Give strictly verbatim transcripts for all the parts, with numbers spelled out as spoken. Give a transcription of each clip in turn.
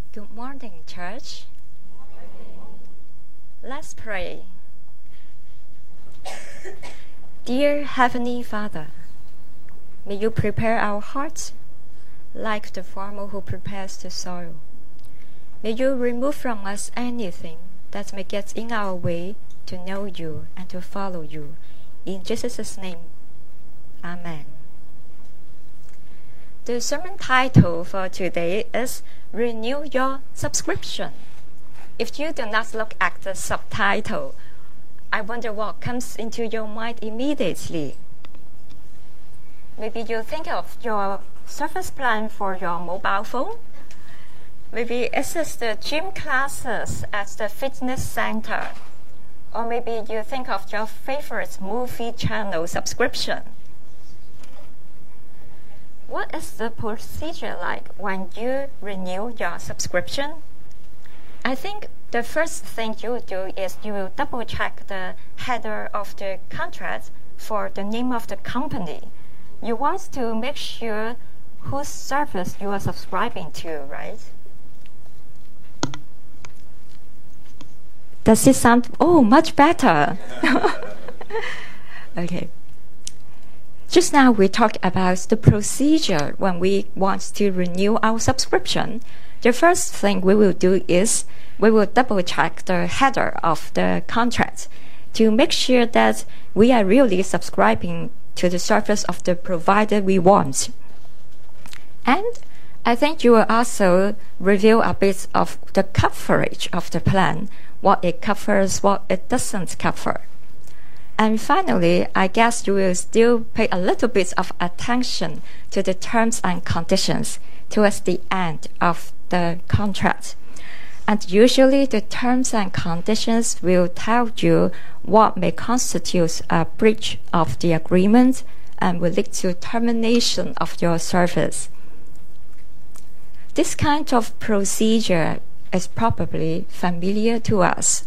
Good morning, church. Let's pray. Dear Heavenly Father, may you prepare our hearts like the farmer who prepares the soil. May you remove from us anything that may get in our way to know you and to follow you. In Jesus' name, Amen. The sermon title for today is Renew Your Subscription. If you do not look at the subtitle, I wonder what comes into your mind immediately. Maybe you think of your service plan for your mobile phone. Maybe it's just the gym classes at the fitness center. Or maybe you think of your favorite movie channel subscription. What is the procedure like when you renew your subscription? I think the first thing you do is you will double check the header of the contract for the name of the company. You want to make sure whose service you are subscribing to, right? Does it sound, oh, much better? Okay. Just now we talked about the procedure when we want to renew our subscription. The first thing we will do is we will double check the header of the contract to make sure that we are really subscribing to the service of the provider we want. And I think you will also review a bit of the coverage of the plan, what it covers, what it doesn't cover. And finally, I guess you will still pay a little bit of attention to the terms and conditions towards the end of the contract. And usually the terms and conditions will tell you what may constitute a breach of the agreement and will lead to termination of your service. This kind of procedure is probably familiar to us.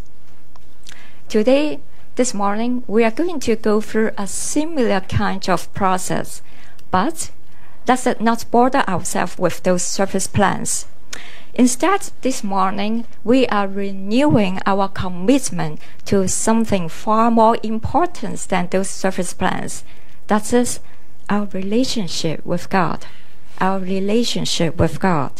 Today, this morning, we are going to go through a similar kind of process, but let's not bother ourselves with those service plans. Instead, this morning, we are renewing our commitment to something far more important than those service plans. That is our relationship with God. Our relationship with God.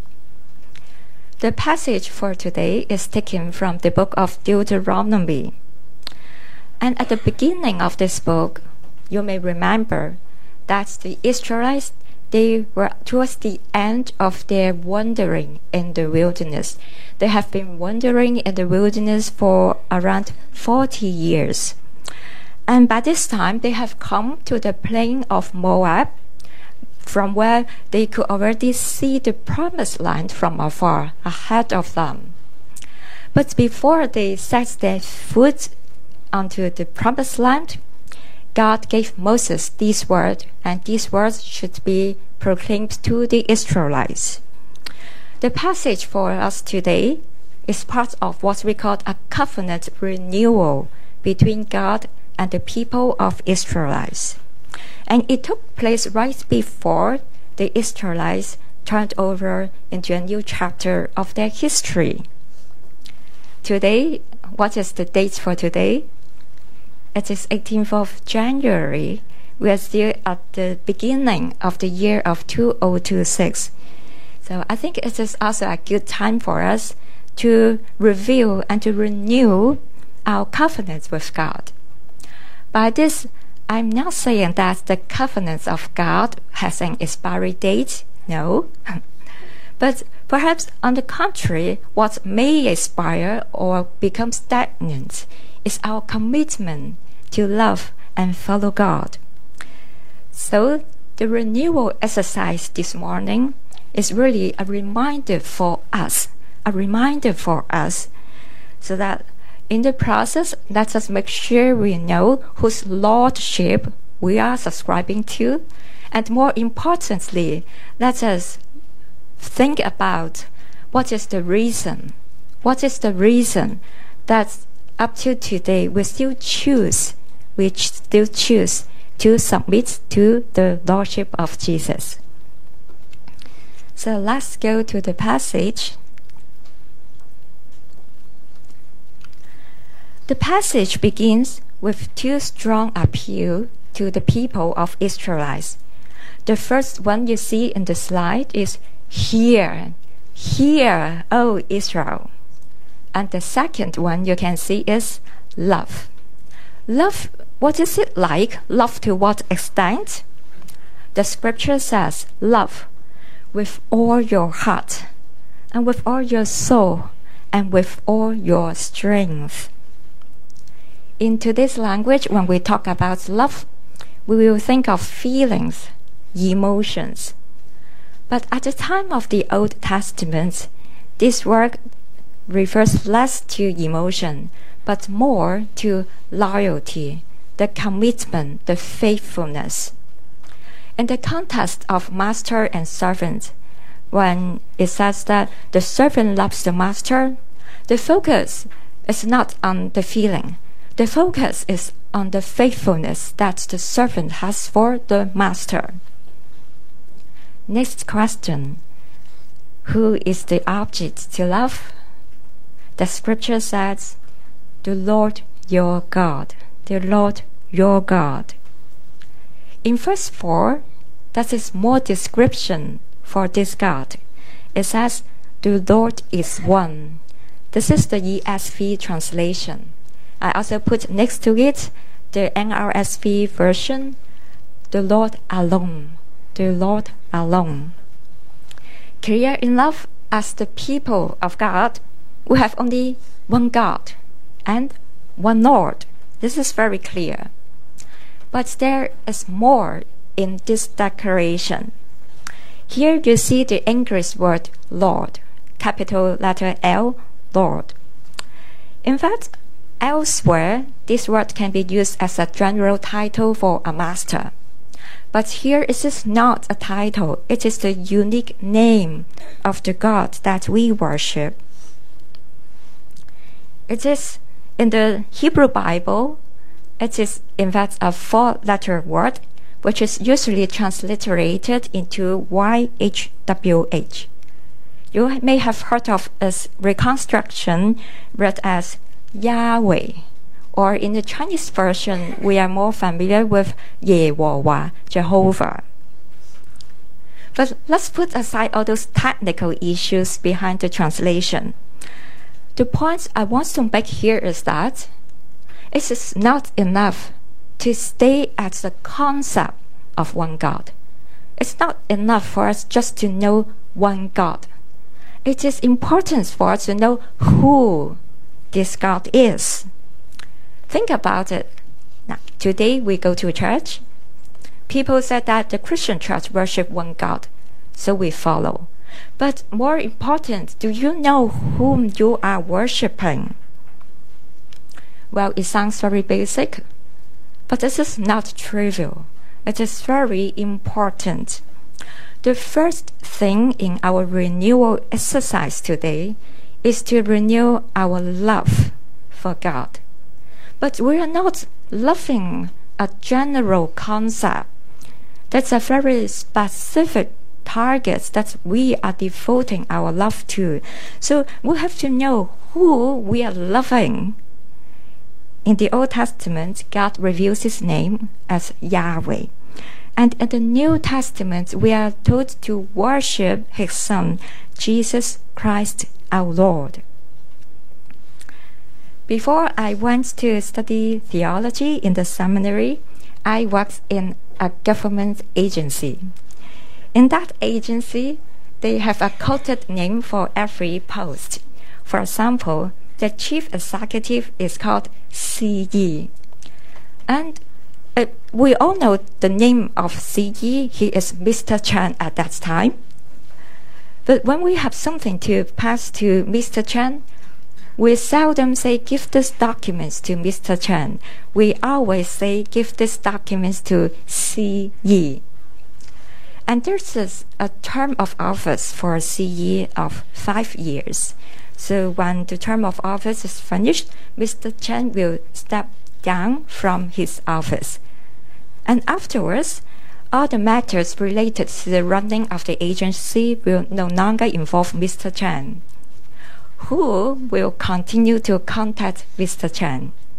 The passage for today is taken from the book of Deuteronomy. And at the beginning of this book, you may remember that the Israelites, they were towards the end of their wandering in the wilderness. They have been wandering in the wilderness for around forty years. And by this time, they have come to the plain of Moab, from where they could already see the promised land from afar ahead of them. But before they set their foot onto the promised land, God gave Moses these words, and these words should be proclaimed to the Israelites. The passage for us today is part of what we call a covenant renewal between God and the people of Israelites. And it took place right before the Israelites turned over into a new chapter of their history. Today, what is the date for today? It is eighteenth of January. We are still at the beginning of the year of two thousand twenty-six. So I think it is also a good time for us to review and to renew our covenants with God. By this, I'm not saying that the covenants of God has an expiry date. No. But perhaps on the contrary, what may expire or become stagnant is our commitment to love and follow God. So the renewal exercise this morning is really a reminder for us, a reminder for us, so that in the process, let us make sure we know whose lordship we are subscribing to, and more importantly, let us think about what is the reason, what is the reason that up to today we still choose, we still choose to submit to the Lordship of Jesus. So let's go to the passage The passage begins with two strong appeals to the people of Israelites. The first one you see in the slide is, "Hear, hear, O Israel." And the second one you can see is, "Love." Love, what is it like? Love to what extent? The scripture says, "Love with all your heart, and with all your soul, and with all your strength." In today's language, when we talk about love, we will think of feelings, emotions. But at the time of the Old Testament, this word refers less to emotion, but more to loyalty, the commitment, the faithfulness. In the context of master and servant, when it says that the servant loves the master, the focus is not on the feeling. The focus is on the faithfulness that the servant has for the master. Next question. Who is the object to love? The scripture says, "The Lord your God." The Lord your God. In verse four, that is more description for this God. It says, "The Lord is one." This is the E S V translation. I also put next to it the N R S V version, "The Lord alone." The Lord alone. Clear enough, as the people of God, we have only one God and one Lord. This is very clear. But there is more in this declaration. Here you see the English word Lord, capital letter L, Lord. In fact, elsewhere, this word can be used as a general title for a master. But here it is not a title, it is the unique name of the God that we worship. It is in the Hebrew Bible, it is in fact a four-letter word, which is usually transliterated into Y H W H. You may have heard of its reconstruction read as Yahweh, or in the Chinese version, we are more familiar with 耶和華, Jehovah. But let's put aside all those technical issues behind the translation. The point I want to make here is that it is not enough to stay at the concept of one God. It's not enough for us just to know one God. It is important for us to know who this God is. Think about it. Now, today we go to church. People said that the Christian church worship one God, so we follow. But more important, do you know whom you are worshiping? Well, it sounds very basic, but this is not trivial. It is very important. The first thing in our renewal exercise today is to renew our love for God. But we are not loving a general concept. That's a very specific target that we are devoting our love to. So we have to know who we are loving. In the Old Testament, God reveals His name as Yahweh. And in the New Testament, we are told to worship His Son, Jesus Christ our Lord. Before I went to study theology in the seminary, I worked in a government agency. In that agency, they have a coded name for every post. For example, the chief executive is called C E. And uh, we all know the name of C E. He is Mister Chen at that time. But when we have something to pass to Mister Chen, we seldom say, "Give these documents to Mister Chen." We always say, "Give these documents to C E." And there's a term of office for C E of five years. So when the term of office is finished, Mister Chen will step down from his office. And afterwards, all the matters related to the running of the agency will no longer involve Mister Chen, who will continue to contact Mister Chen.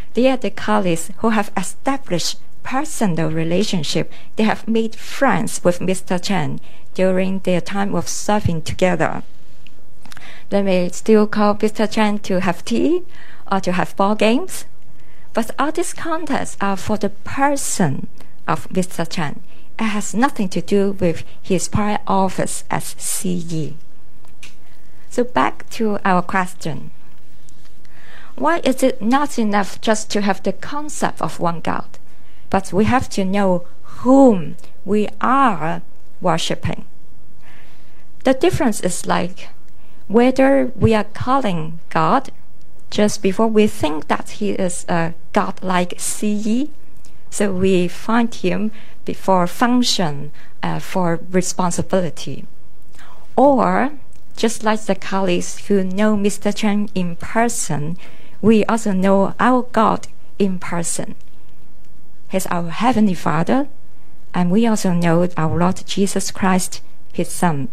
They are the colleagues who have established personal relationship. They have made friends with Mister Chen during their time of serving together. They may still call Mister Chen to have tea or to have ball games, but all these contacts are for the person of Mister Chen. It has nothing to do with his prior office as C E. So back to our question. Why is it not enough just to have the concept of one God, but we have to know whom we are worshipping? The difference is like whether we are calling God just before we think that he is a God-like C E, so we find him before function, uh, for responsibility. Or, just like the colleagues who know Mister Chen in person, we also know our God in person. He's our Heavenly Father, and we also know our Lord Jesus Christ, his Son.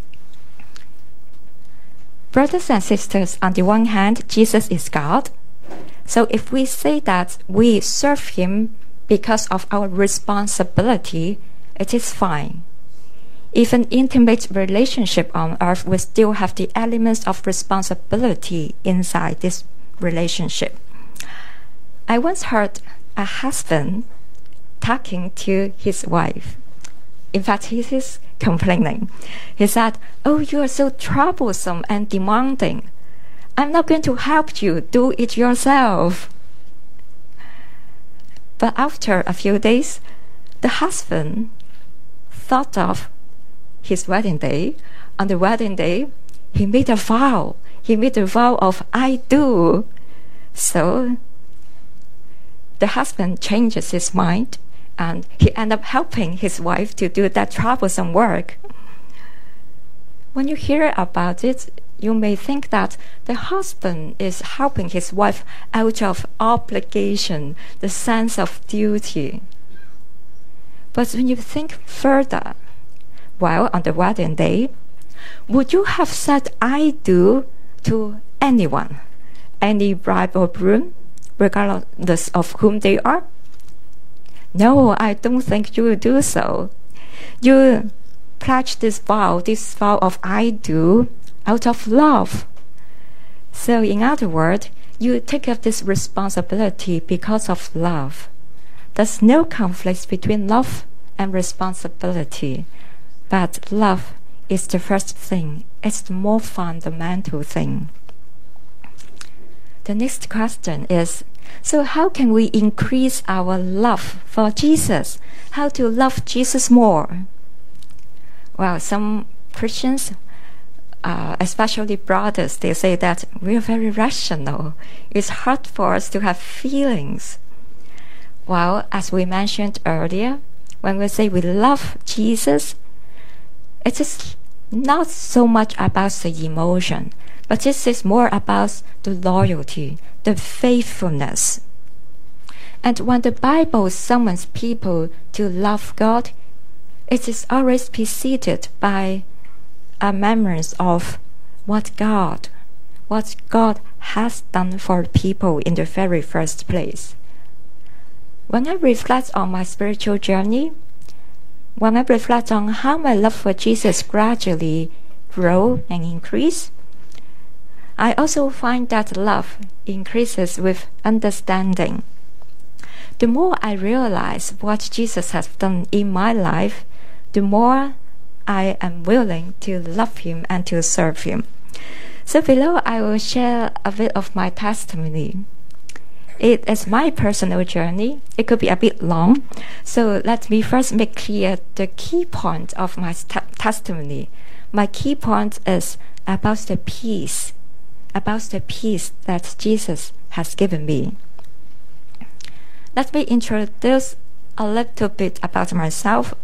Brothers and sisters, on the one hand, Jesus is God. So if we say that we serve him because of our responsibility, it is fine. Even intimate relationship on earth will still have the elements of responsibility inside this relationship. I once heard a husband talking to his wife. In fact, he is complaining. He said, "Oh, you are so troublesome and demanding. I'm not going to help you. Do it yourself." But after a few days, the husband thought of his wedding day. On the wedding day, he made a vow. He made a vow of "I do." So the husband changes his mind, and he ended up helping his wife to do that troublesome work. When you hear about it, you may think that the husband is helping his wife out of obligation, the sense of duty. But when you think further, well, on the wedding day, would you have said "I do" to anyone, any bride or groom, regardless of whom they are? No, I don't think you will do so. You pledge this vow, this vow of "I do," out of love. So in other words, you take up this responsibility because of love. There's no conflict between love and responsibility, but love is the first thing. It's the more fundamental thing. The next question is, so how can we increase our love for Jesus? How to love Jesus more? Well, some Christians, uh, especially brothers, they say that we are very rational. It's hard for us to have feelings. Well, as we mentioned earlier, when we say we love Jesus, it is not so much about the emotion, but this is more about the loyalty, the faithfulness. And when the Bible summons people to love God, it is always preceded by a memories of what God, what God has done for people in the very first place. When I reflect on my spiritual journey, when I reflect on how my love for Jesus gradually grow and increase, I also find that love increases with understanding. The more I realize what Jesus has done in my life, the more I am willing to love him and to serve him. So below I will share a bit of my testimony. It is my personal journey. It could be a bit long. So let me first make clear the key point of my st- testimony. My key point is about the peace, about the peace that Jesus has given me. Let me introduce a little bit about myself.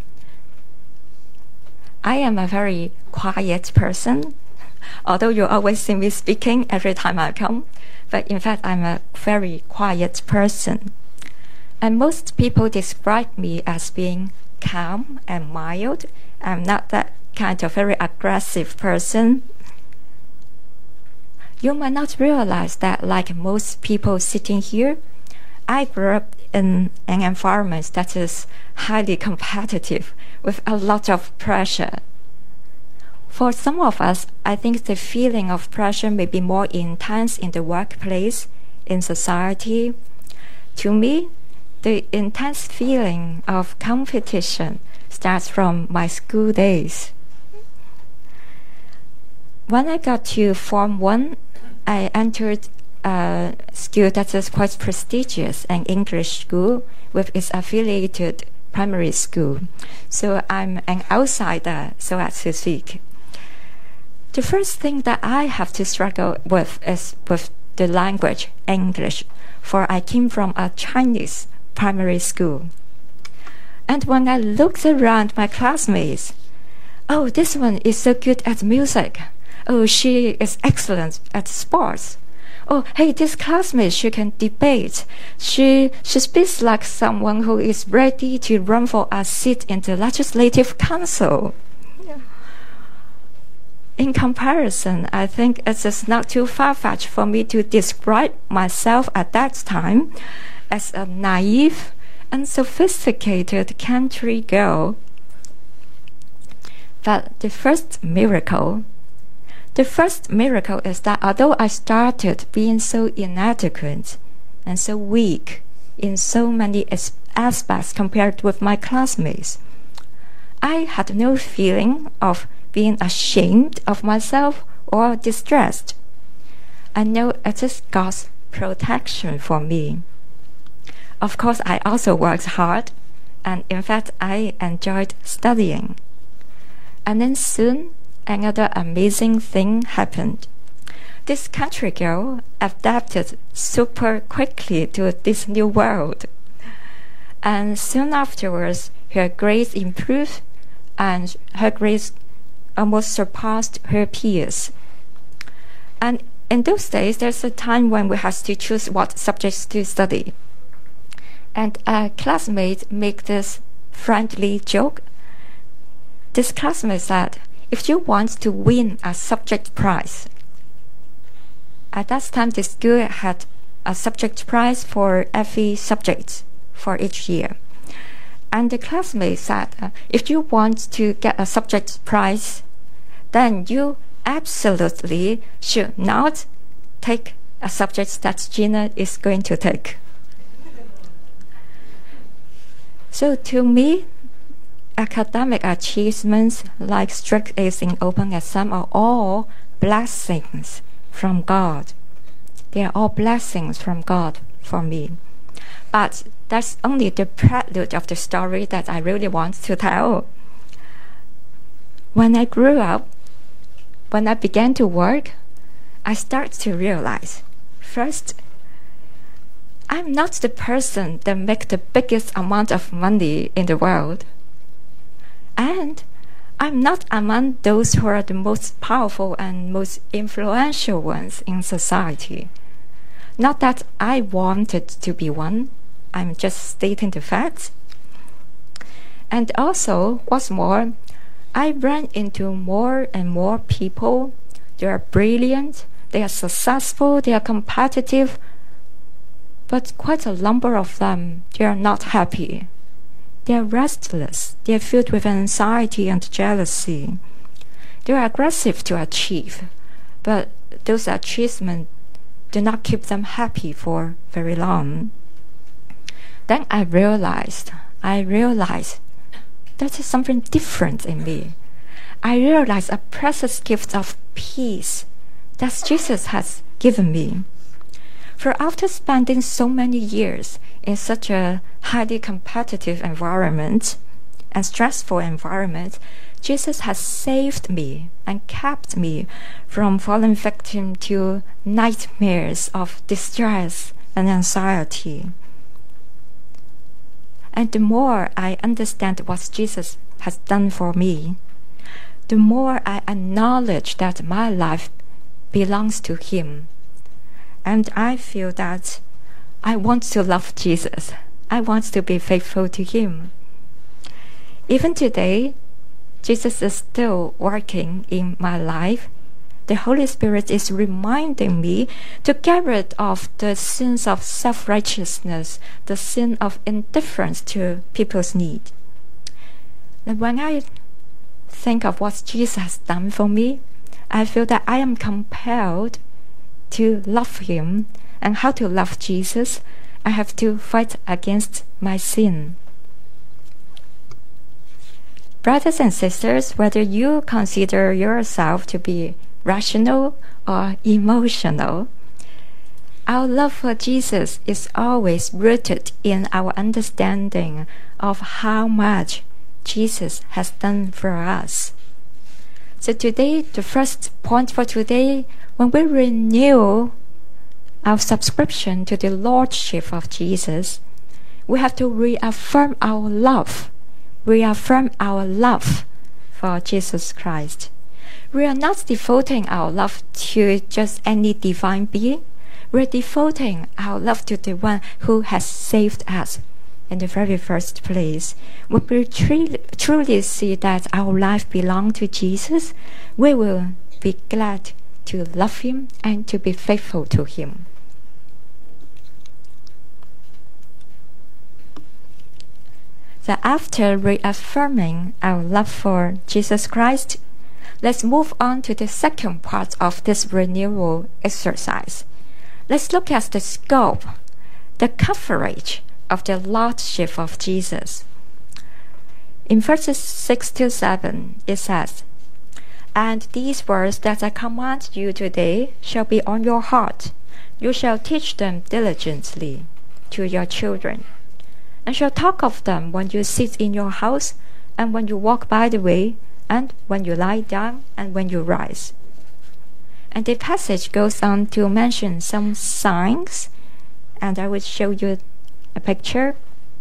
I am a very quiet person, although you always see me speaking every time I come. But in fact, I'm a very quiet person. And most people describe me as being calm and mild. I'm not that kind of very aggressive person. You might not realize that, like most people sitting here, I grew up in an environment that is highly competitive with a lot of pressure. For some of us, I think the feeling of pressure may be more intense in the workplace, in society. To me, the intense feeling of competition starts from my school days. When I got to Form one, I entered a school that is quite prestigious, an English school with its affiliated primary school. So I'm an outsider, so as to speak. The first thing that I have to struggle with is with the language, English, for I came from a Chinese primary school. And when I looked around my classmates, oh, this one is so good at music. Oh, she is excellent at sports. Oh, hey, this classmate, she can debate. She, she speaks like someone who is ready to run for a seat in the Legislative Council. In comparison, I think it is not too far-fetched for me to describe myself at that time as a naive, unsophisticated country girl. But the first miracle, the first miracle is that although I started being so inadequate and so weak in so many aspects compared with my classmates, I had no feeling of being ashamed of myself or distressed. I know it is God's protection for me. Of course, I also worked hard, and in fact, I enjoyed studying. And then soon, another amazing thing happened. This country girl adapted super quickly to this new world. And soon afterwards, her grades improved, and her grades almost surpassed her peers. And in those days, there's a time when we have to choose what subjects to study. And a classmate made this friendly joke. This classmate said, if you want to win a subject prize, at that time the school had a subject prize for every subject for each year. And the classmate said, uh, if you want to get a subject prize, then you absolutely should not take a subject that Gina is going to take. So to me, academic achievements like straight A's in open exam are all blessings from God. They are all blessings from God for me. But that's only the prelude of the story that I really want to tell. When I grew up, when I began to work, I started to realize, first, I'm not the person that makes the biggest amount of money in the world. And I'm not among those who are the most powerful and most influential ones in society. Not that I wanted to be one, I'm just stating the facts. And also, what's more, I ran into more and more people. They are brilliant, they are successful, they are competitive, but quite a number of them, they are not happy. They are restless, they are filled with anxiety and jealousy. They are aggressive to achieve, but those achievements do not keep them happy for very long. Then I realized, I realized that is something different in me. I realized a precious gift of peace that Jesus has given me. For after spending so many years in such a highly competitive environment and stressful environment, Jesus has saved me and kept me from falling victim to nightmares of distress and anxiety. And the more I understand what Jesus has done for me, the more I acknowledge that my life belongs to Him. And I feel that I want to love Jesus. I want to be faithful to Him. Even today, Jesus is still working in my life. the Holy Spirit is reminding me to get rid of the sins of self-righteousness, the sin of indifference to people's need. And when I think of what Jesus has done for me, I feel that I am compelled to love Him. And how to love Jesus? I have to fight against my sin. Brothers and sisters, whether you consider yourself to be rational or emotional, our love for Jesus is always rooted in our understanding of how much Jesus has done for us. So today, the first point for today, when we renew our subscription to the Lordship of Jesus, we have to reaffirm our love, reaffirm our love for Jesus Christ. We are not devoting our love to just any divine being. We are devoting our love to the one who has saved us in the very first place. When we truly, truly see that our life belongs to Jesus, we will be glad to love Him and to be faithful to Him. So after reaffirming our love for Jesus Christ, let's move on to the second part of this renewal exercise. Let's look at the scope, the coverage of the Lordship of Jesus. In verses six to seven, it says, "And these words that I command you today shall be on your heart. You shall teach them diligently to your children, and shall talk of them when you sit in your house, and when you walk by the way, and when you lie down, and when you rise." And the passage goes on to mention some signs, and I will show you a picture.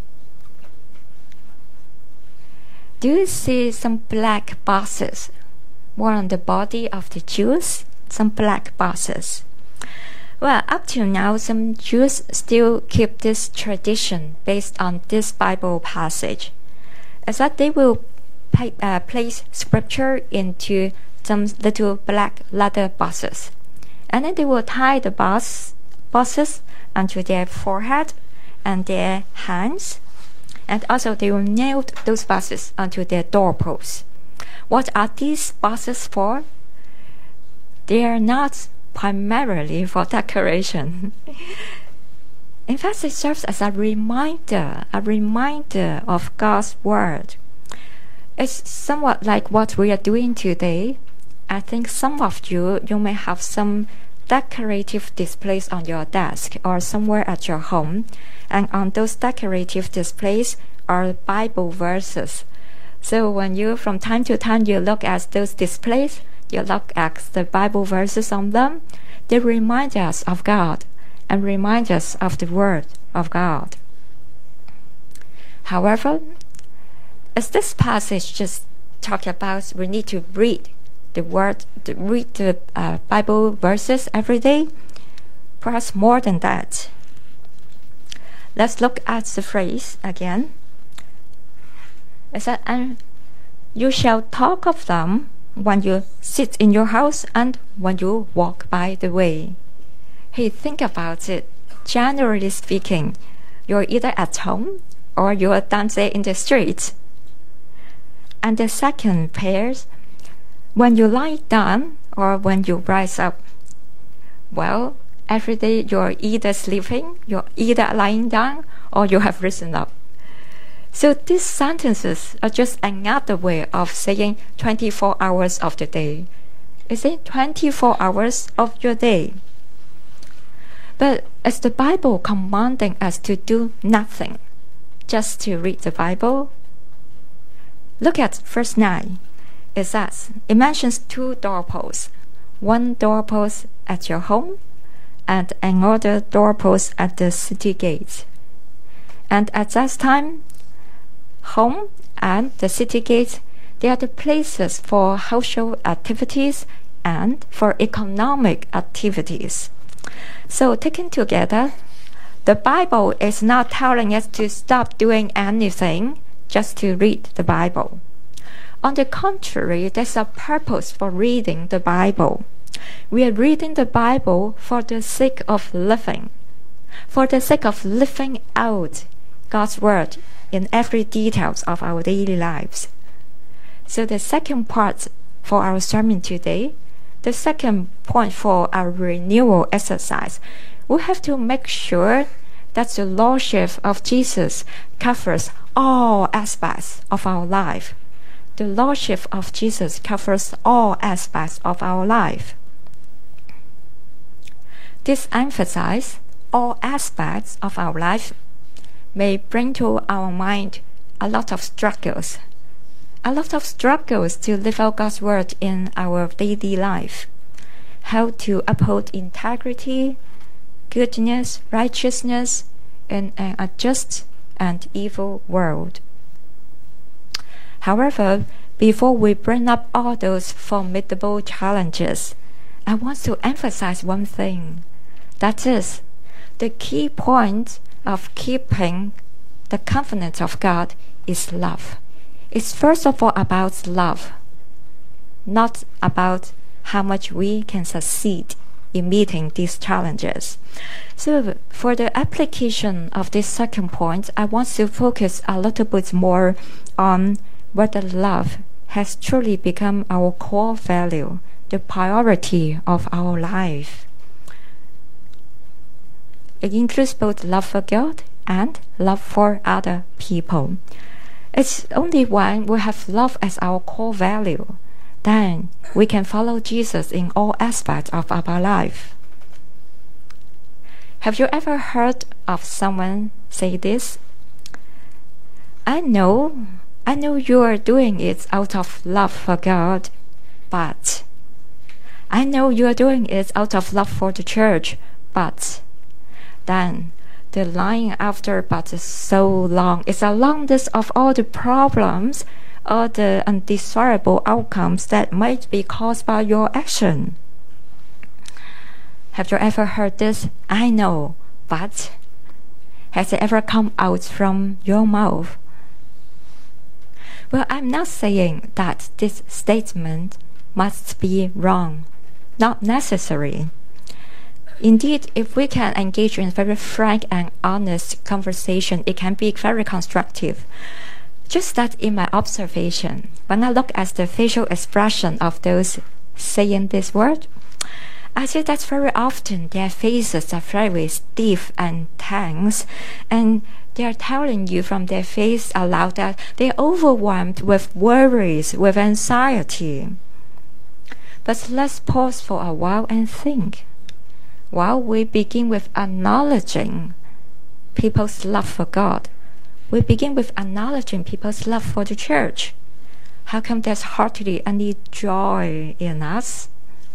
Do you see some black bosses worn on the body of the Jews? Some black bosses. Well, up to now, some Jews still keep this tradition based on this Bible passage, is that they will pay, uh, place scripture into some little black leather boxes, and then they will tie the box, boxes onto their forehead and their hands, and also they will nail those boxes onto their doorposts. What are these boxes for? They are not primarily for decoration. In fact, it serves as a reminder, a reminder of God's Word. It's somewhat like what we are doing today. I think some of you, you may have some decorative displays on your desk or somewhere at your home, and on those decorative displays are Bible verses. So when you, from time to time, you look at those displays, you look at the Bible verses on them, they remind us of God and remind us of the Word of God. However, as this passage just talk about we need to read the Word, to read the uh, Bible verses every day, perhaps more than that. Let's look at the phrase again. It said, "And you shall talk of them when you sit in your house and when you walk by the way." Hey, think about it. Generally speaking, you're either at home or you're dancing in the street. And the second pairs, when you lie down or when you rise up. Well, every day you're either sleeping, you're either lying down, or you have risen up. So these sentences are just another way of saying twenty-four hours of the day. Is it twenty-four hours of your day? But is the Bible commanding us to do nothing, just to read the Bible? Look at verse nine. It says, it mentions two doorposts. One doorpost at your home and another doorpost at the city gate. And at that time, home and the city gate, they are the places for household activities and for economic activities. So taken together, the Bible is not telling us to stop doing anything just to read the Bible. On the contrary, there's a purpose for reading the Bible. We are reading the Bible for the sake of living, for the sake of living out God's Word in every details of our daily lives. So the second part for our sermon today, the second point for our renewal exercise, we have to make sure that the Lordship of Jesus covers all aspects of our life. The Lordship of Jesus covers all aspects of our life. This emphasize all aspects of our life may bring to our mind a lot of struggles, a lot of struggles to live out God's Word in our daily life. How to uphold integrity, goodness, righteousness in an unjust and evil world. However, before we bring up all those formidable challenges, I want to emphasize one thing. That is, the key point of keeping the covenant of God is love. It's first of all about love, not about how much we can succeed in meeting these challenges. So for the application of this second point, I want to focus a little bit more on whether love has truly become our core value, the priority of our life. It includes both love for God and love for other people. It's only when we have love as our core value, then we can follow Jesus in all aspects of our life. Have you ever heard of someone say this? I know, I know you are doing it out of love for God, but I know you are doing it out of love for the church, but then the line after but is so long. It's a long list of all the problems or the undesirable outcomes that might be caused by your action. Have you ever heard this? I know, but has it ever come out from your mouth? Well, I'm not saying that this statement must be wrong, not necessary. Indeed, if we can engage in very frank and honest conversation, it can be very constructive. Just that in my observation, when I look at the facial expression of those saying this word, I see that very often their faces are very stiff and tense, and they are telling you from their face aloud that they are overwhelmed with worries, with anxiety. But let's pause for a while and think. While we begin with acknowledging people's love for God, we begin with acknowledging people's love for the church. How come there's hardly any joy in us?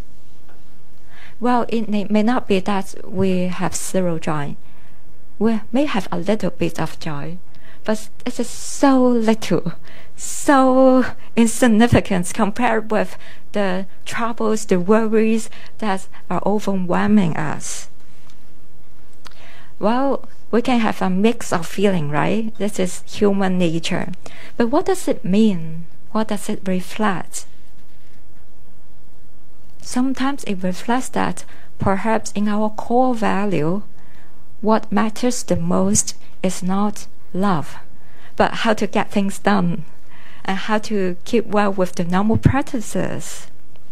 Well, it may not be that we have zero joy. We may have a little bit of joy, but it is so little, so insignificant compared with the troubles, the worries that are overwhelming us. Well, we can have a mix of feeling, right? This is human nature. But what does it mean? What does it reflect? Sometimes it reflects that perhaps in our core value, what matters the most is not love, but how to get things done and how to keep well with the normal practices.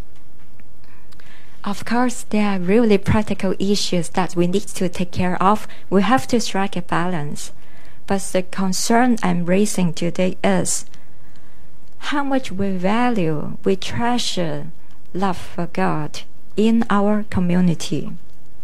Of course, there are really practical issues that we need to take care of. We have to strike a balance. But the concern I'm raising today is how much we value, we treasure love for God in our community.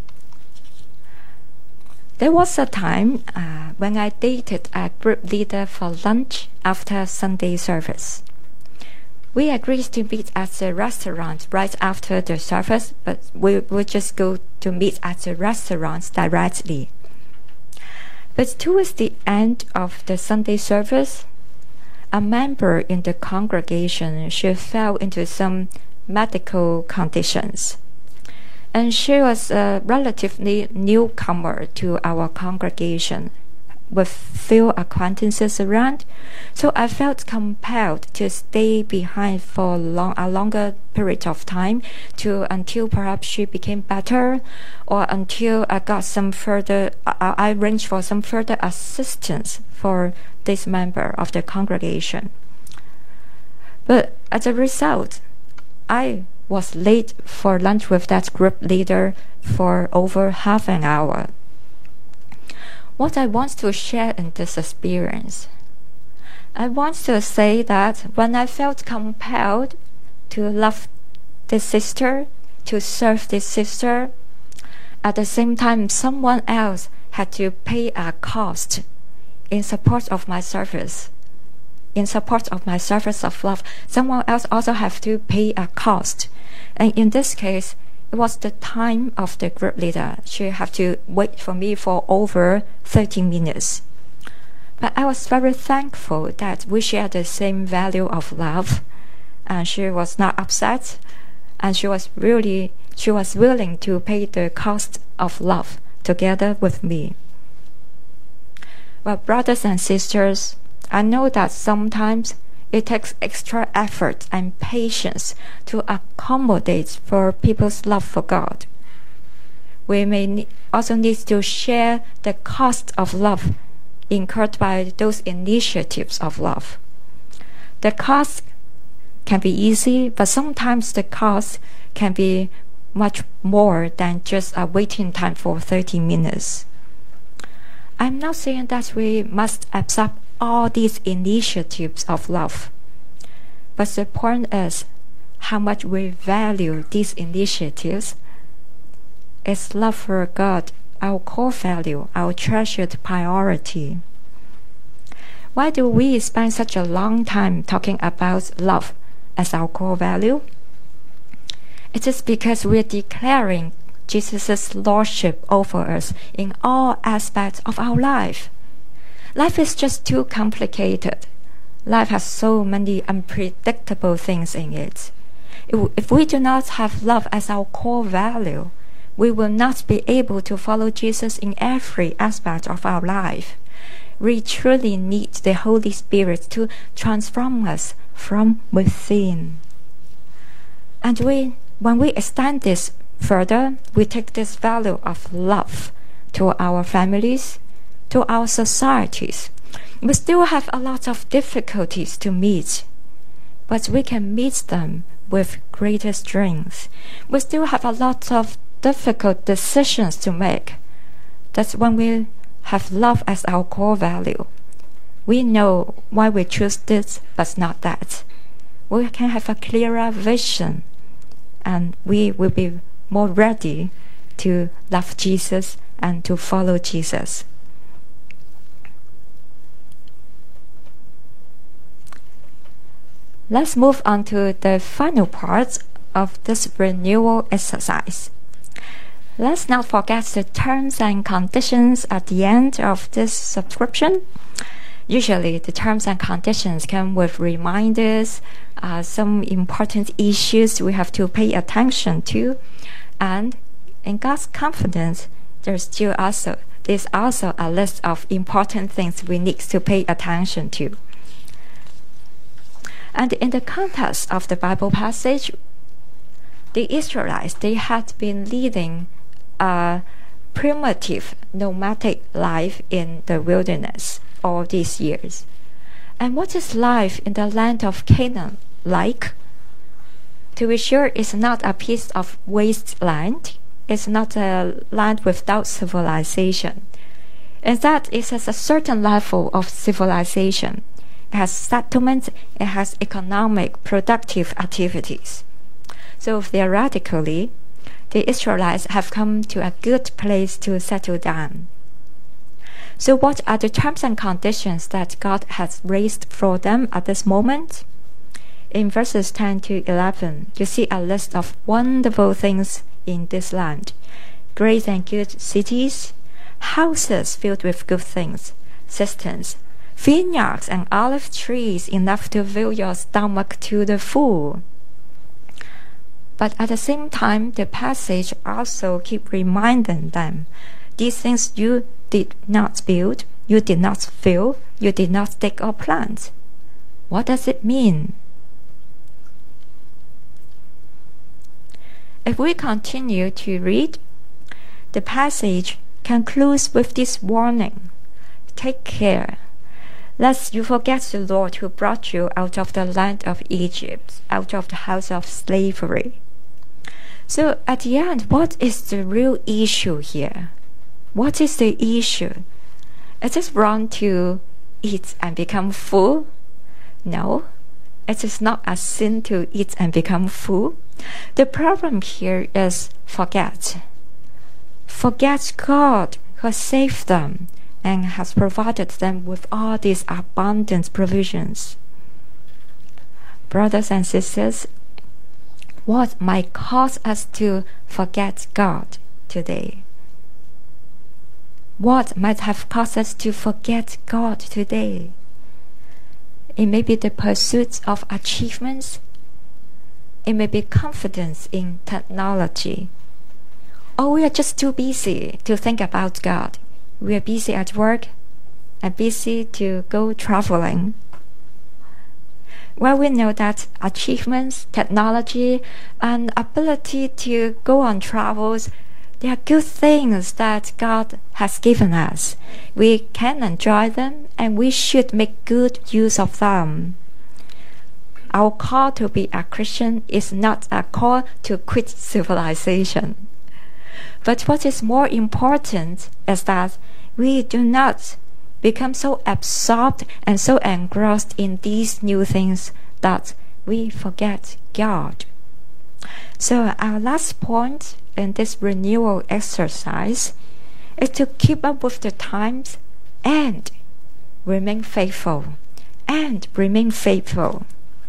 There was a time uh, when I dated a group leader for lunch after Sunday service. We agreed to meet at the restaurant right after the service, but we would just go to meet at the restaurant directly. But towards the end of the Sunday service, a member in the congregation, she fell into some medical conditions. And she was a relatively newcomer to our congregation. with few acquaintances around, so I felt compelled to stay behind for long, a longer period of time to until perhaps she became better, or until I got some further. I, I arranged for some further assistance for this member of the congregation. But as a result, I was late for lunch with that group leader for over half an hour. What I want to share in this experience, I want to say that when I felt compelled to love this sister, to serve this sister, at the same time someone else had to pay a cost in support of my service. In support of my service of love, someone else also have to pay a cost. And in this case, it was the time of the group leader. She had to wait for me for over thirty minutes. But I was very thankful that we shared the same value of love, and she was not upset, and she was really she was willing to pay the cost of love together with me. Well, brothers and sisters, I know that sometimes it takes extra effort and patience to accommodate for people's love for God. We may ne- also need to share the cost of love incurred by those initiatives of love. The cost can be easy, but sometimes the cost can be much more than just a waiting time for thirty minutes. I'm not saying that we must accept all these initiatives of love, but the point is how much we value these initiatives. Is love for God our core value, our treasured priority? Why do we spend such a long time talking about love as our core value? It is because we're declaring Jesus' lordship over us in all aspects of our life. Life is just too complicated. Life has so many unpredictable things in it. If, if we do not have love as our core value, we will not be able to follow Jesus in every aspect of our life. We truly need the Holy Spirit to transform us from within. And we, when we extend this further, we take this value of love to our families, to our societies. We still have a lot of difficulties to meet, but we can meet them with greater strength. We still have a lot of difficult decisions to make. That's when we have love as our core value. We know why we choose this, but not that. We can have a clearer vision, and we will be more ready to love Jesus and to follow Jesus. Let's move on to the final part of this renewal exercise. Let's not forget the terms and conditions at the end of this subscription. Usually, the terms and conditions come with reminders, uh, some important issues we have to pay attention to, and in God's confidence, there's still also there's also a list of important things we need to pay attention to. And in the context of the Bible passage, the Israelites, they had been leading a primitive nomadic life in the wilderness all these years. And what is life in the land of Canaan like? To be sure, it's not a piece of wasteland. It's not a land without civilization. Instead, it has a certain level of civilization. It has settlements, it has economic, productive activities. So theoretically, the Israelites have come to a good place to settle down. So what are the terms and conditions that God has raised for them at this moment? In verses ten to eleven, you see a list of wonderful things in this land. Great and good cities, houses filled with good things, cisterns, vineyards and olive trees enough to fill your stomach to the full. But at the same time, the passage also keep reminding them, these things you did not build, You did not fill, you did not dig or plant. What does it mean? If we continue to read, the passage concludes with this warning. Take care, lest you forget the Lord who brought you out of the land of Egypt, out of the house of slavery. So at the end, what is the real issue here? What is the issue? Is it wrong to eat and become full? No, it is not a sin to eat and become full. The problem here is forget. Forget God who saved them and has provided them with all these abundant provisions. Brothers and sisters, what might cause us to forget God today? What might have caused us to forget God today? It may be the pursuit of achievements. It may be confidence in technology. Or we are just too busy to think about God. We are busy at work and busy to go traveling. Well, we know that achievements, technology, and ability to go on travels, they are good things that God has given us. We can enjoy them and we should make good use of them. Our call to be a Christian is not a call to quit civilization. But what is more important is that we do not become so absorbed and so engrossed in these new things that we forget God. So our last point in this renewal exercise is to keep up with the times and remain faithful. And remain faithful.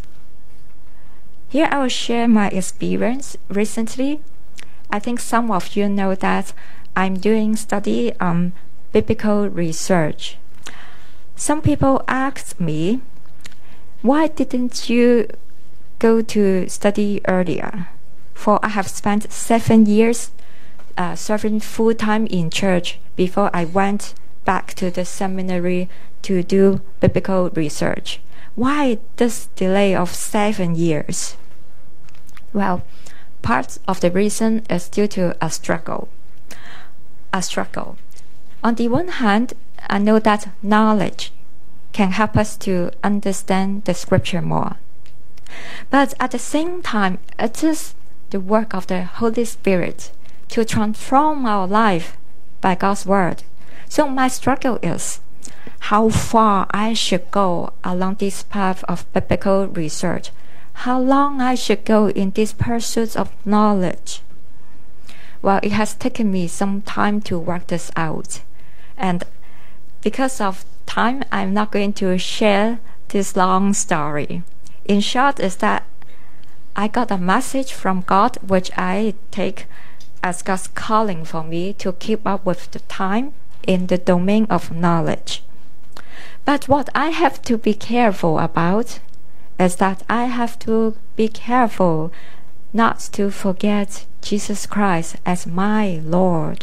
Here I will share my experience recently. I think some of you know that I'm doing study on biblical research. Some people asked me, why didn't you go to study earlier? For I have spent seven years uh, serving full-time in church before I went back to the seminary to do biblical research. Why this delay of seven years? Well, part of the reason is due to a struggle. A struggle. On the one hand, I know that knowledge can help us to understand the scripture more. But at the same time, it is the work of the Holy Spirit to transform our life by God's word. So my struggle is how far I should go along this path of biblical research, how long I should go in this pursuit of knowledge. Well, it has taken me some time to work this out. And because of time, I'm not going to share this long story. In short, is that I got a message from God which I take as God's calling for me to keep up with the time in the domain of knowledge. But what I have to be careful about is that I have to be careful not to forget Jesus Christ as my Lord.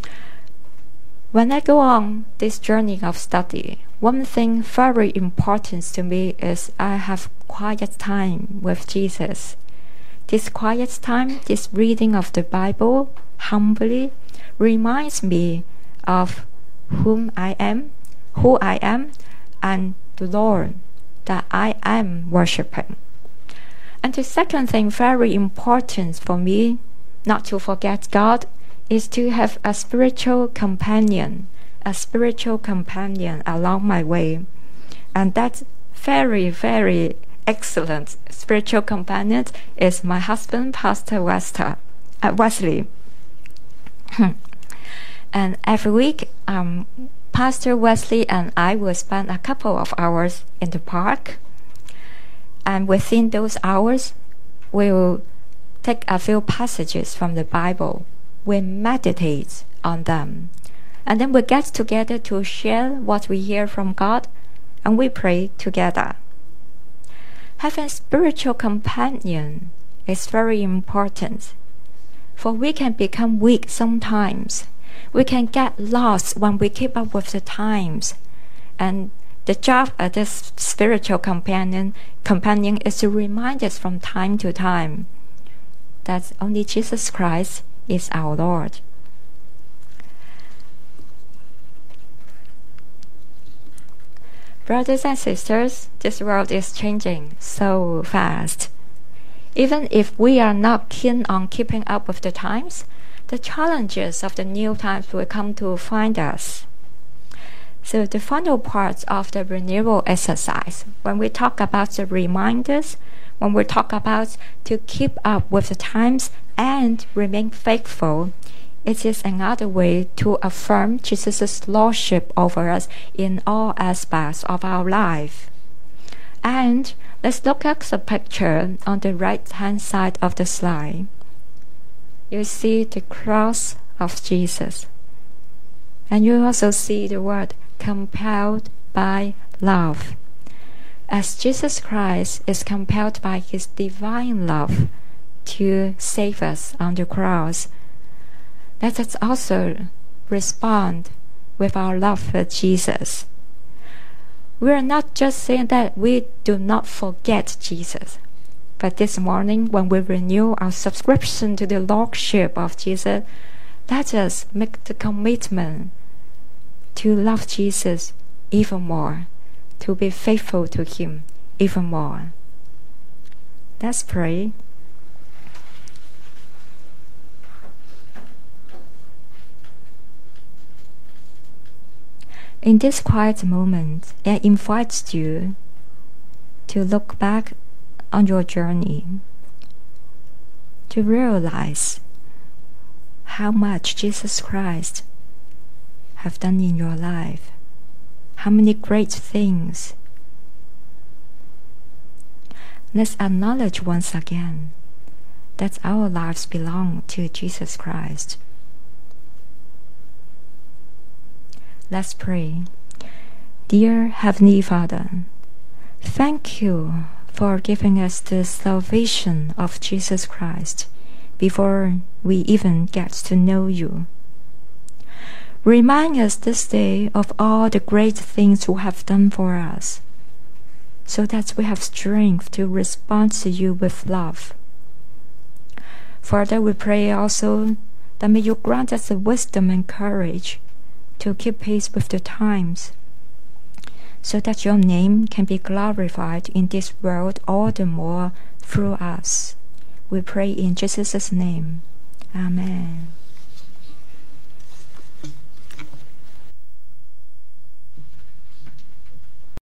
When I go on this journey of study, one thing very important to me is I have quiet time with Jesus. This quiet time, this reading of the Bible, humbly, reminds me of whom I am, who I am, and the Lord that I am worshipping. And the second thing very important for me, not to forget God, is to have a spiritual companion, a spiritual companion along my way. And that very, very excellent spiritual companion is my husband, Pastor Wester, uh, Wesley. And every week, um, Pastor Wesley and I will spend a couple of hours in the park. And within those hours, we will take a few passages from the Bible. We meditate on them. And then we get together to share what we hear from God, and we pray together. Having a spiritual companion is very important, for we can become weak sometimes. We can get lost when we keep up with the times. And the job of this spiritual companion companion is to remind us from time to time that only Jesus Christ is our Lord. Brothers and sisters, this world is changing so fast. Even if we are not keen on keeping up with the times, the challenges of the new times will come to find us. So the final part of the renewal exercise, when we talk about the reminders, when we talk about to keep up with the times and remain faithful, it is another way to affirm Jesus' lordship over us in all aspects of our life. And let's look at the picture on the right-hand side of the slide. You see the cross of Jesus. And you also see the word compelled by love. As Jesus Christ is compelled by his divine love to save us on the cross, let us also respond with our love for Jesus. We are not just saying that we do not forget Jesus, but this morning when we renew our subscription to the Lordship of Jesus, let us make the commitment to love Jesus even more, to be faithful to him even more. Let's pray. In this quiet moment, I invite you to look back on your journey, to realize how much Jesus Christ have done in your life, how many great things. Let's acknowledge once again that our lives belong to Jesus Christ. Let's pray. Dear Heavenly Father, thank you for giving us the salvation of Jesus Christ before we even get to know you. Remind us this day of all the great things you have done for us, so that we have strength to respond to you with love. Further, we pray also that may you grant us the wisdom and courage to keep pace with the times, so that your name can be glorified in this world all the more through us. We pray in Jesus' name. Amen.